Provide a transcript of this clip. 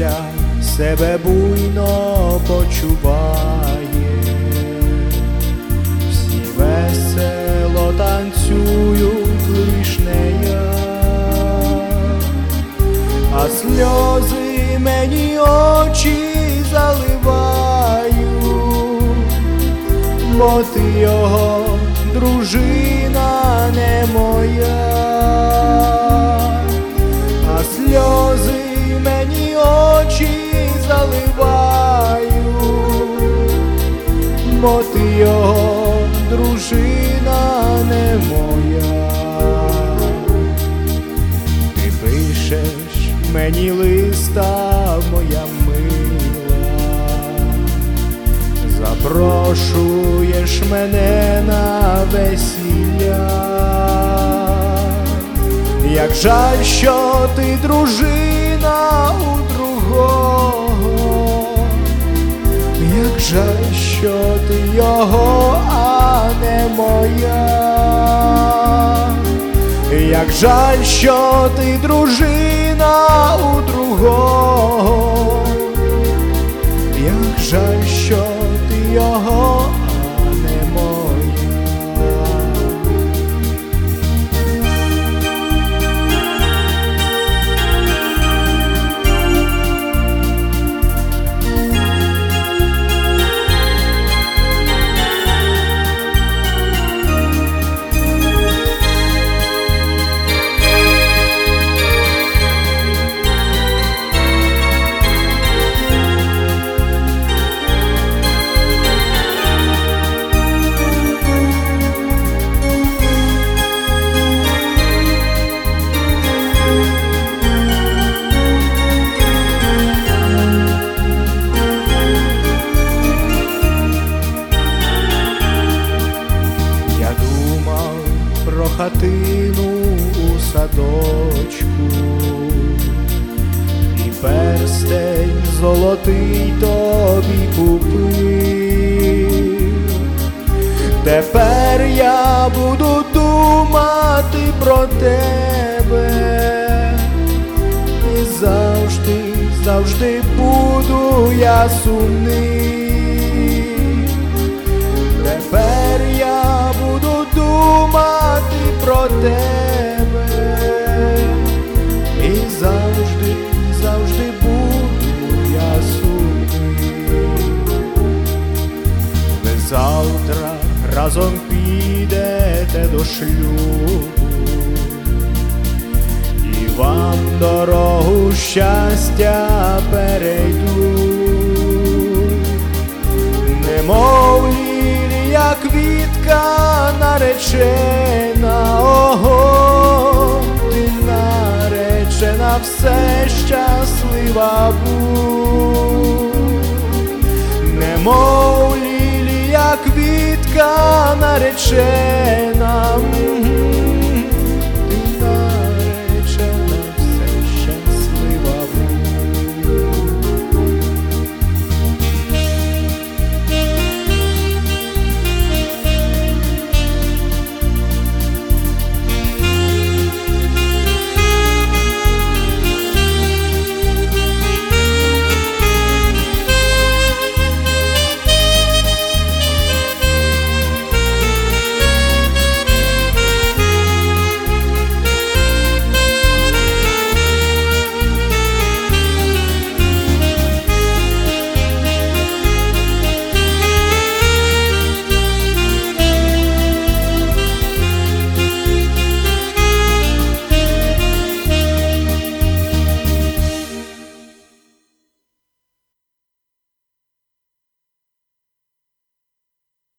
після себе буйно почуває, всі весело танцюють, лиш не я, а сльози мені очі заливають, бо ти його дружина не моя, а сльози мені очі заливають, бо ти його дружина не моя. Ти пишеш мені листа, моя мила, запрошуєш мене на весілля. Як жаль, що ти дружина у другого, як жаль, що ти його, а не моя, як жаль, що ти дружина у другого, як жаль, що ти його, а не моя. Про хатину у садочку і перстень золотий тобі купив. Тепер я буду думати про тебе і завжди, завжди буду я сумний. Тепер я буду думати про тебе і завжди, завжди буду я сумний. Ви завтра разом підете до шлюбу, і вам дорогу щастя перейду, немов лілія квітка наречена, ого, ти наречена, все щаслива будь, немов лілія квітка наречена,